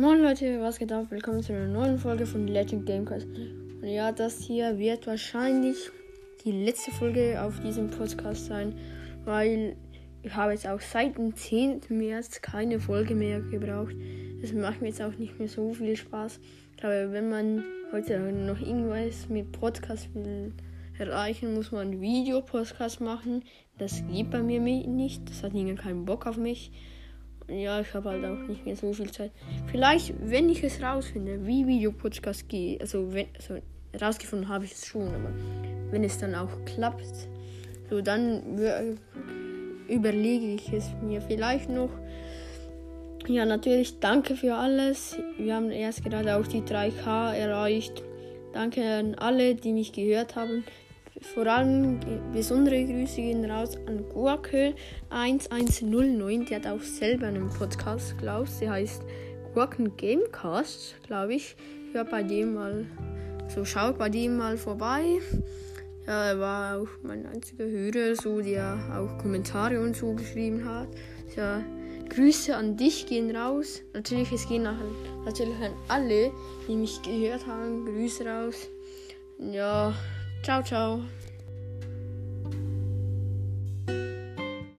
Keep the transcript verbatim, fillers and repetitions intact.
Moin Leute, was geht ab? Willkommen zu einer neuen Folge von Legend Gamecast. Und ja, das hier wird wahrscheinlich die letzte Folge auf diesem Podcast sein, weil ich habe jetzt auch seit dem zehnten März keine Folge mehr gebraucht. Das macht mir jetzt auch nicht mehr so viel Spaß. Ich glaube, wenn man heute noch irgendwas mit Podcast will erreichen, muss man einen Videopodcast machen. Das geht bei mir nicht. Das hat niemand keinen Bock auf mich. Ja, ich habe halt auch nicht mehr so viel Zeit. Vielleicht, wenn ich es rausfinde, wie Videopodcast geht, also wenn, also rausgefunden habe ich es schon, aber wenn es dann auch klappt, so dann überlege ich es mir vielleicht noch. Ja, natürlich danke für alles. Wir haben erst gerade auch die drei K erreicht. Danke an alle, die mich gehört haben. Vor allem besondere Grüße gehen raus an Gurke eins eins null neun. Die hat auch selber einen Podcast, glaube ich. Der heißt Gurken Gamecast, glaube ich. Hört bei dem mal, so schaut bei dem mal vorbei. Ja, er war auch mein einziger Hörer, so der auch Kommentare und so geschrieben hat. Ja, Grüße an dich gehen raus. Natürlich, es gehen nach, natürlich an alle, die mich gehört haben. Grüße raus. Ja. Ciao, ciao.